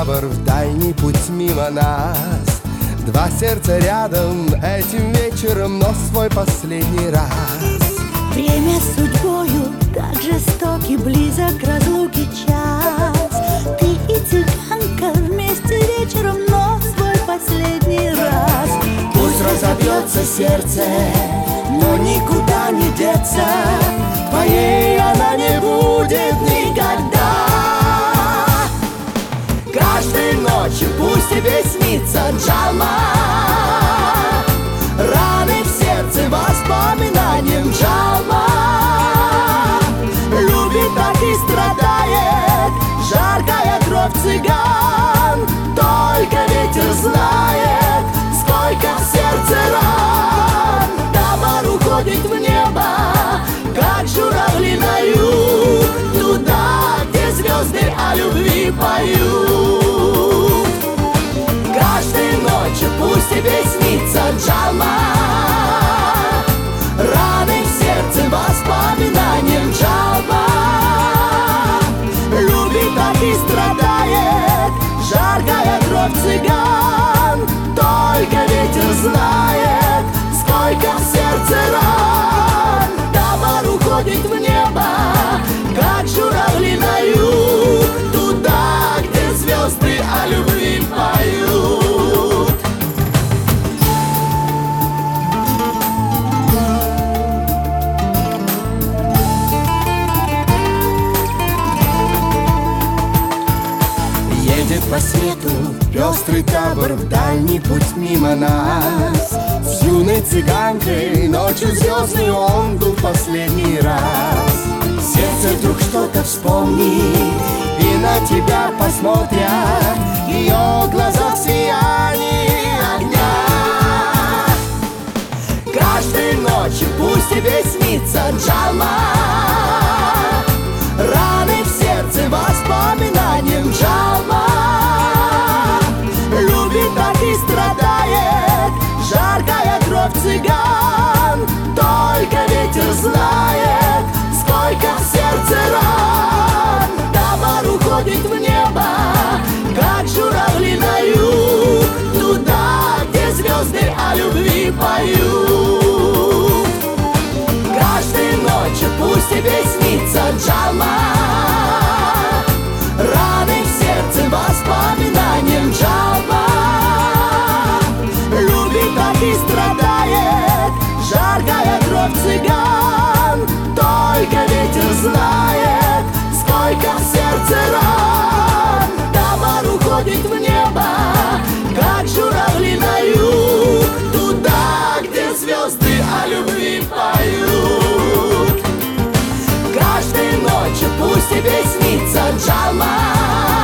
сентябрь, в дальний путь мимо нас. Два сердца рядом этим вечером, но свой последний раз. Время с судьбою так жесток и близок разлуки час. Ты и цыганка вместе вечером, но свой последний раз. Пусть разобьется сердце, но никуда не деться. Твоей она не будет никогда. Каждой ночью пусть тебе снится Джалма. Раны в сердце воспоминанием Джалма. Любит так и страдает жаркая кровь цыган. Только ветер знает, сколько в сердце ран. Табор уходит в небо, как журавли на юг, туда, где звезды о любви поют. Каждой ночью пусть тебе снится Джалма. Раны в сердце воспоминанием Джалма. Любит так и страдает жаркая кровь цыган. Только ветер знает, сколько в сердце ран. Табор уходит в небо, как журавли на юг, туда, где звезды о любви поют. Едет по свету пестрый табор в дальний путь мимо нас. С юной цыганкой ночью звездный он был последний раз. Сердце вдруг что-то вспомнит и на тебя посмотрят. Ее глаза в сиянии огня. Каждой ночью пусть тебе снится Джалма. Раны в сердце воспоминанием Джалма. Любит так и страдает жаркая кровь цыган. Только ветер знает, сколько в сердце ран. Табор уходит в небо, как журавли на юг, туда, где звезды о любви поют. Каждой ночью пусть тебе снится Джалма. Раны в сердце воспоминанием Джалма. Любит так и страдает жаркая кровь цыган. Только ветер знает, сколько в сердце ран. Табор уходит в небо, как журавли на юг, туда, где звезды о любви поют. Каждой ночью пусть тебе снится Джалма.